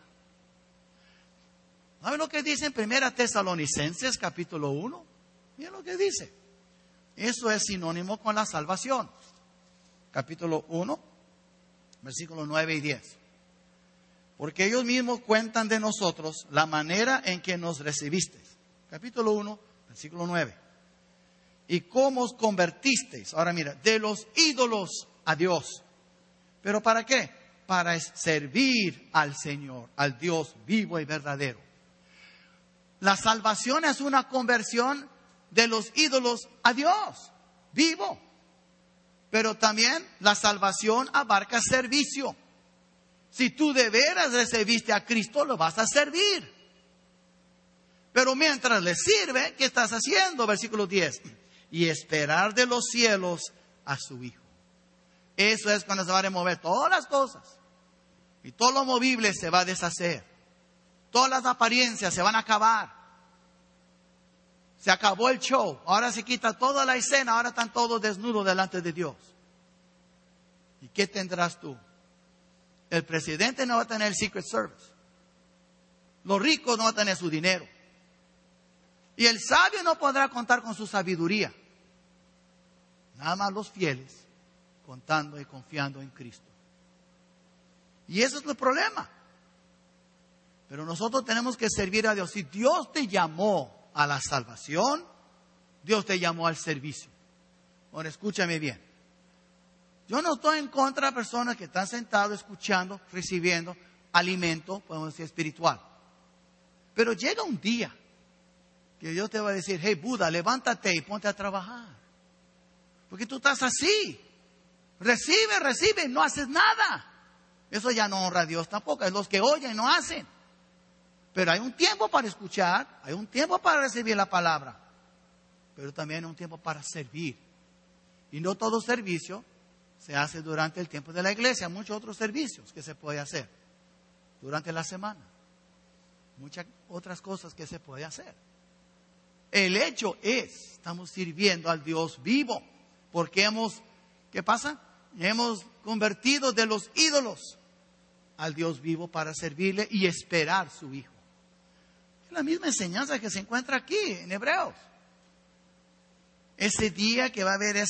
¿Saben lo que dice en 1 Tesalonicenses capítulo 1? Miren lo que dice. Eso es sinónimo con la salvación. Capítulo 1, versículos 9 y 10. Porque ellos mismos cuentan de nosotros la manera en que nos recibisteis. Capítulo 1, versículo 9. Y cómo os convertisteis, ahora mira, de los ídolos a Dios. ¿Pero para qué? Para servir al Señor, al Dios vivo y verdadero. La salvación es una conversión de los ídolos a Dios vivo. Pero también la salvación abarca servicio. Si tú de veras recibiste a Cristo, lo vas a servir. Pero mientras le sirve, ¿qué estás haciendo? Versículo 10. Y esperar de los cielos a su Hijo. Eso es cuando se van a remover todas las cosas. Y todo lo movible se va a deshacer. Todas las apariencias se van a acabar. Se acabó el show. Ahora se quita toda la escena. Ahora están todos desnudos delante de Dios. ¿Y qué tendrás tú? El presidente no va a tener el Secret Service. Los ricos no van a tener su dinero. Y el sabio no podrá contar con su sabiduría. Nada más los fieles, contando y confiando en Cristo. Y eso es el problema. Pero nosotros tenemos que servir a Dios. Si Dios te llamó a la salvación, Dios te llamó al servicio. Ahora escúchame bien. Yo no estoy en contra de personas que están sentados escuchando, recibiendo alimento, podemos decir espiritual. Pero llega un día que Dios te va a decir, hey Buda, levántate y ponte a trabajar. Porque tú estás así. Recibe, no haces nada. Eso ya no honra a Dios tampoco. Es los que oyen, no hacen. Pero hay un tiempo para escuchar, hay un tiempo para recibir la palabra. Pero también hay un tiempo para servir. Y no todo servicio se hace durante el tiempo de la iglesia. Muchos otros servicios que se puede hacer durante la semana. Muchas otras cosas que se puede hacer. El hecho es, estamos sirviendo al Dios vivo. Porque ¿qué pasa? Hemos convertido de los ídolos al Dios vivo para servirle y esperar su Hijo. Es la misma enseñanza que se encuentra aquí en Hebreos. Ese día que va a haber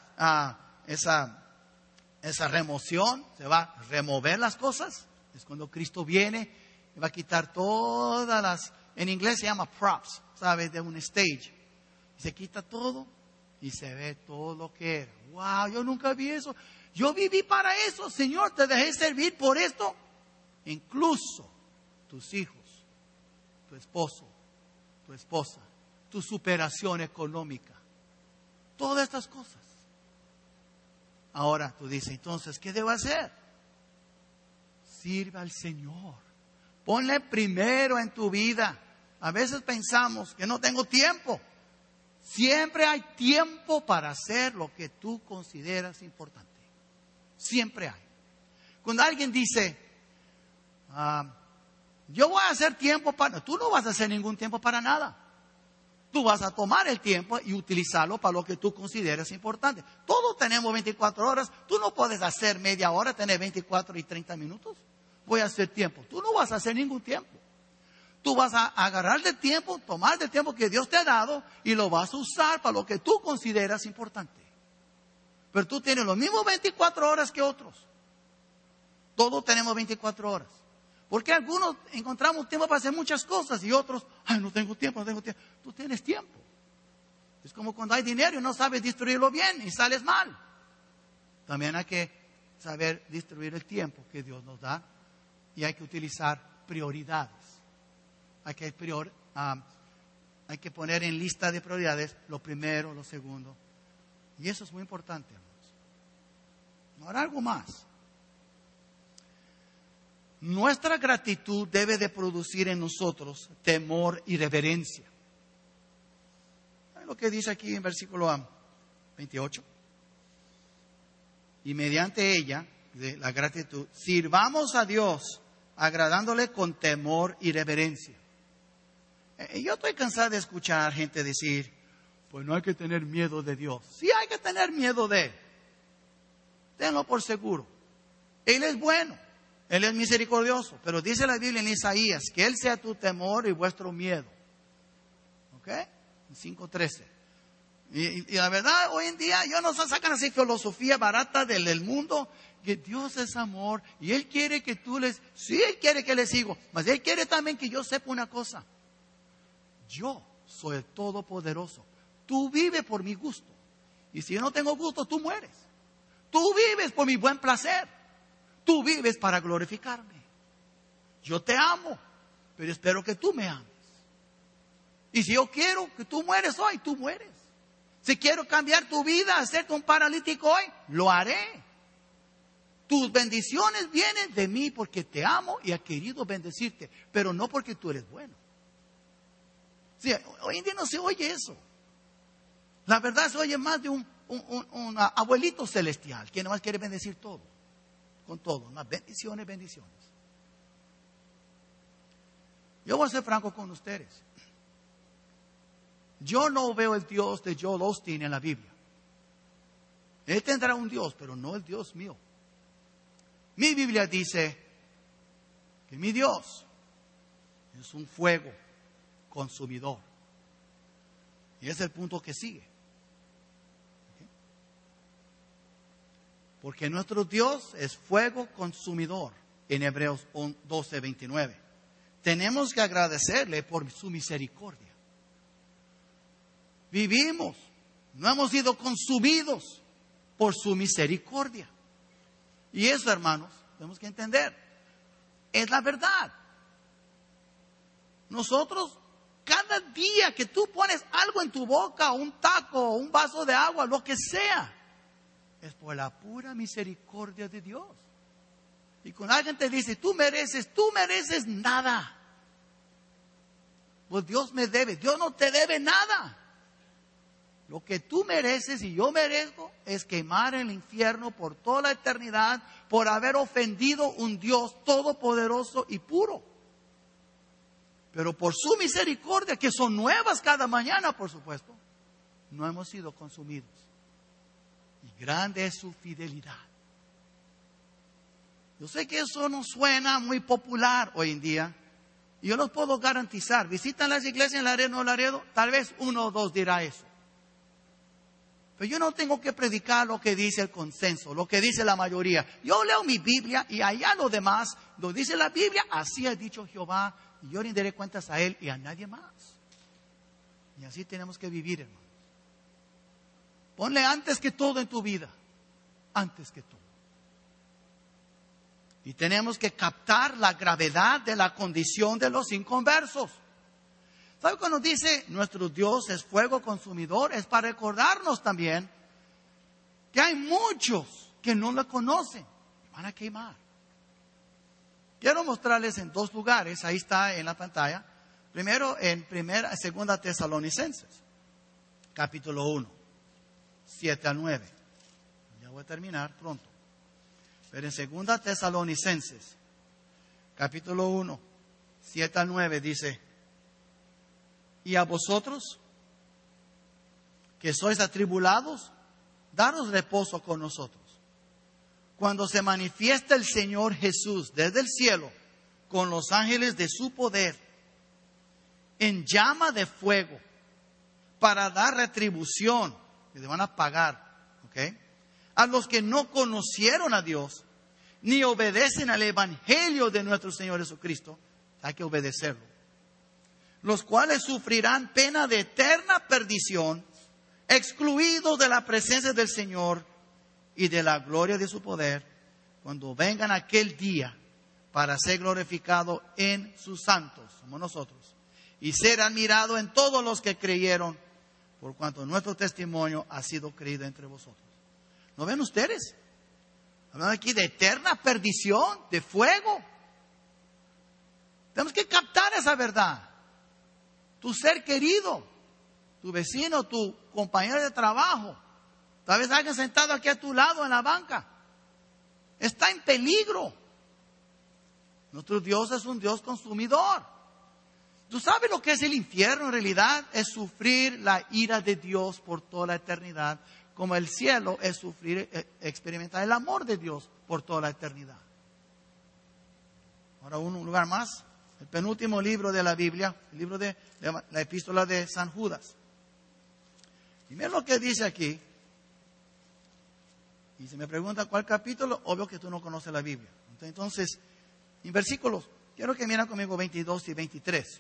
esa remoción, se va a remover las cosas. Es cuando Cristo viene y va a quitar todas las, en inglés se llama props, ¿sabes? De un stage. Se quita todo y se ve todo lo que era. Wow, yo nunca vi eso. Yo viví para eso, Señor, te dejé servir por esto. Incluso tus hijos, tu esposo, tu esposa, tu superación económica. Todas estas cosas. Ahora tú dices, entonces, ¿qué debo hacer? Sirve al Señor. Ponle primero en tu vida. A veces pensamos que no tengo tiempo. Siempre hay tiempo para hacer lo que tú consideras importante. Siempre hay. Cuando alguien dice, yo voy a hacer tiempo para... Tú no vas a hacer ningún tiempo para nada. Tú vas a tomar el tiempo y utilizarlo para lo que tú consideres importante. Todos tenemos 24 horas. Tú no puedes hacer media hora, tener 24 y 30 minutos. Voy a hacer tiempo. Tú no vas a hacer ningún tiempo. Tú vas a agarrar del tiempo, tomar del tiempo que Dios te ha dado y lo vas a usar para lo que tú consideras importante. Pero tú tienes los mismos 24 horas que otros. Todos tenemos 24 horas. Porque algunos encontramos tiempo para hacer muchas cosas y otros, ay, no tengo tiempo, no tengo tiempo. Tú tienes tiempo. Es como cuando hay dinero y no sabes distribuirlo bien y sales mal. También hay que saber distribuir el tiempo que Dios nos da y hay que utilizar prioridades. Hay que poner en lista de prioridades lo primero, lo segundo. Y eso es muy importante, hermanos. Ahora algo más. Nuestra gratitud debe de producir en nosotros temor y reverencia. ¿Saben lo que dice aquí en versículo 28? Y mediante ella, de la gratitud, sirvamos a Dios, agradándole con temor y reverencia. Yo estoy cansado de escuchar gente decir, pues no hay que tener miedo de Dios. Sí hay que tener miedo de Él. Tenlo por seguro. Él es bueno. Él es misericordioso. Pero dice la Biblia en Isaías que Él sea tu temor y vuestro miedo. ¿Ok? En 5:13. Y la verdad, hoy en día, yo no sacan así filosofía barata del mundo, que Dios es amor y Él quiere que tú sí, Él quiere que le sigo, mas Él quiere también que yo sepa una cosa. Yo soy el Todopoderoso. Tú vives por mi gusto. Y si yo no tengo gusto, tú mueres. Tú vives por mi buen placer. Tú vives para glorificarme. Yo te amo, pero espero que tú me ames. Y si yo quiero que tú mueres hoy, tú mueres. Si quiero cambiar tu vida, hacerte un paralítico hoy, lo haré. Tus bendiciones vienen de mí porque te amo y he querido bendecirte, pero no porque tú eres bueno. Sí, hoy en día no se oye eso. La verdad se oye más de un abuelito celestial que nomás quiere bendecir todo. Con todo, más bendiciones, bendiciones. Yo voy a ser franco con ustedes. Yo no veo el Dios de Joel Osteen en la Biblia. Él tendrá un Dios, pero no el Dios mío. Mi Biblia dice que mi Dios es un fuego consumidor. Y es el punto que sigue. ¿Okay? Porque nuestro Dios es fuego consumidor. En Hebreos 12:29. Tenemos que agradecerle por su misericordia. Vivimos, no hemos sido consumidos por su misericordia. Y eso, hermanos, tenemos que entender. Es la verdad. Nosotros, cada día que tú pones algo en tu boca, un taco, un vaso de agua, lo que sea, es por la pura misericordia de Dios. Y cuando alguien te dice, tú mereces nada. Pues Dios me debe, Dios no te debe nada. Lo que tú mereces y yo merezco es quemar en el infierno por toda la eternidad por haber ofendido un Dios todopoderoso y puro. Pero por su misericordia, que son nuevas cada mañana, por supuesto, no hemos sido consumidos. Y grande es su fidelidad. Yo sé que eso no suena muy popular hoy en día. Y yo los puedo garantizar. Visitan las iglesias en Laredo, no Laredo, tal vez uno o dos dirá eso. Pero yo no tengo que predicar lo que dice el consenso, lo que dice la mayoría. Yo leo mi Biblia y allá lo demás, lo dice la Biblia, así ha dicho Jehová, y yo rendiré cuentas a Él y a nadie más. Y así tenemos que vivir, hermanos. Ponle antes que todo en tu vida, antes que todo. Y tenemos que captar la gravedad de la condición de los inconversos. ¿Sabe cuando dice nuestro Dios es fuego consumidor? Es para recordarnos también que hay muchos que no lo conocen. Van a quemar. Quiero mostrarles en dos lugares. Ahí está en la pantalla. Primero en segunda Tesalonicenses. Capítulo 1. 7-9. Ya voy a terminar pronto. Pero en segunda Tesalonicenses. Capítulo 1. 7 al 9 dice: y a vosotros, que sois atribulados, daros reposo con nosotros, cuando se manifiesta el Señor Jesús desde el cielo, con los ángeles de su poder, en llama de fuego, para dar retribución, que le van a pagar, ¿ok?, a los que no conocieron a Dios, ni obedecen al Evangelio de nuestro Señor Jesucristo. Hay que obedecerlo. Los cuales sufrirán pena de eterna perdición, excluidos de la presencia del Señor y de la gloria de su poder, cuando vengan aquel día para ser glorificado en sus santos, somos nosotros, y ser admirado en todos los que creyeron, por cuanto nuestro testimonio ha sido creído entre vosotros. ¿No ven ustedes? Hablando aquí de eterna perdición, de fuego. Tenemos que captar esa verdad. Tu ser querido, tu vecino, tu compañero de trabajo, tal vez alguien sentado aquí a tu lado en la banca, está en peligro. Nuestro Dios es un Dios consumidor. ¿Tú sabes lo que es el infierno en realidad? Es sufrir la ira de Dios por toda la eternidad, como el cielo es sufrir, experimentar el amor de Dios por toda la eternidad. Ahora un lugar más, el penúltimo libro de la Biblia, el libro de la epístola de San Judas. Y miren lo que dice aquí. Y si me preguntan cuál capítulo, obvio que tú no conoces la Biblia. Entonces, en versículos, quiero que miren conmigo 22 y 23.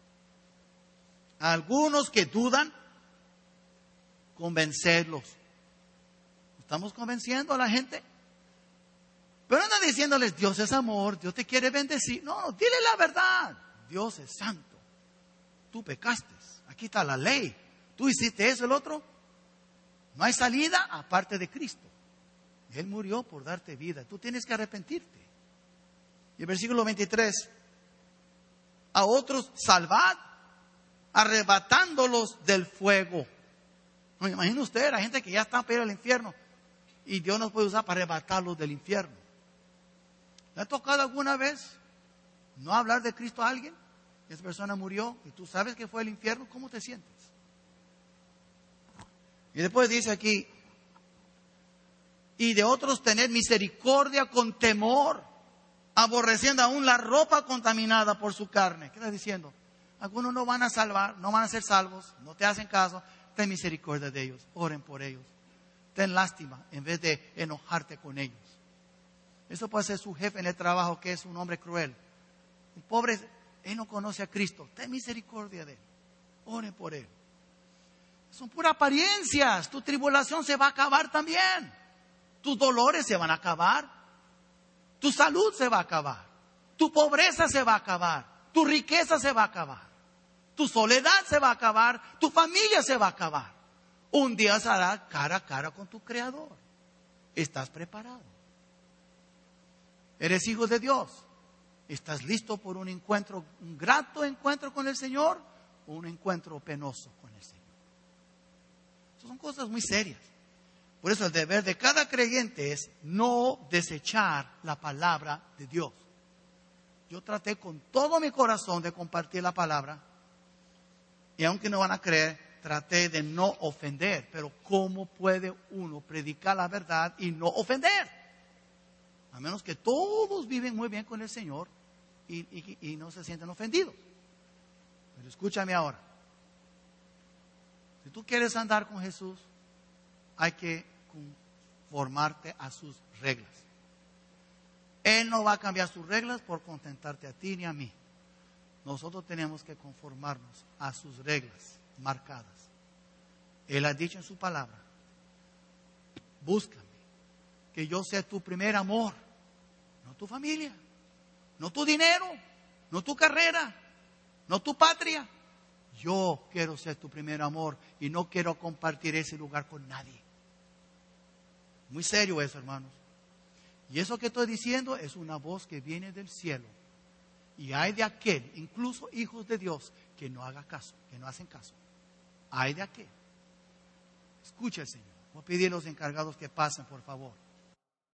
A algunos que dudan, convencerlos. ¿Estamos convenciendo a la gente? Pero no anda diciéndoles, Dios es amor, Dios te quiere bendecir. No, dile la verdad. Dios es santo. Tú pecaste. Aquí está la ley. Tú hiciste eso, el otro. No hay salida aparte de Cristo. Él murió por darte vida. Tú tienes que arrepentirte. Y el versículo 23. A otros salvad, arrebatándolos del fuego. No, imagina usted, la gente que ya está para ir al infierno. Y Dios nos puede usar para arrebatarlos del infierno. ¿Le ha tocado alguna vez no hablar de Cristo a alguien? Esa persona murió y tú sabes que fue al infierno. ¿Cómo te sientes? Y después dice aquí, y de otros tener misericordia con temor, aborreciendo aún la ropa contaminada por su carne. ¿Qué está diciendo? Algunos no van a salvar, no van a ser salvos, no te hacen caso. Ten misericordia de ellos, oren por ellos. Ten lástima en vez de enojarte con ellos. Eso puede ser su jefe en el trabajo, que es un hombre cruel. El pobre, él no conoce a Cristo. Ten misericordia de él. Oren por él. Son puras apariencias. Tu tribulación se va a acabar también. Tus dolores se van a acabar. Tu salud se va a acabar. Tu pobreza se va a acabar. Tu riqueza se va a acabar. Tu soledad se va a acabar. Tu familia se va a acabar. Un día serás cara a cara con tu Creador. ¿Estás preparado? ¿Eres hijo de Dios? ¿Estás listo por un encuentro, un grato encuentro con el Señor o un encuentro penoso con el Señor? Esas son cosas muy serias. Por eso el deber de cada creyente es no desechar la palabra de Dios. Yo traté con todo mi corazón de compartir la palabra y aunque no van a creer, traté de no ofender. Pero ¿cómo puede uno predicar la verdad y no ofender? A menos que todos viven muy bien con el Señor y no se sienten ofendidos. Pero escúchame ahora. Si tú quieres andar con Jesús, hay que conformarte a sus reglas. Él no va a cambiar sus reglas por contentarte a ti ni a mí. Nosotros tenemos que conformarnos a sus reglas marcadas. Él ha dicho en su palabra, búscame, que yo sea tu primer amor, no tu familia, no tu dinero, no tu carrera, no tu patria. Yo quiero ser tu primer amor y no quiero compartir ese lugar con nadie. Muy serio eso, hermanos. Y eso que estoy diciendo es una voz que viene del cielo. Y hay de aquel, incluso hijos de Dios, que no haga caso, que no hacen caso. Hay de aquel. Escucha el Señor. Voy a pedir a los encargados que pasen, por favor.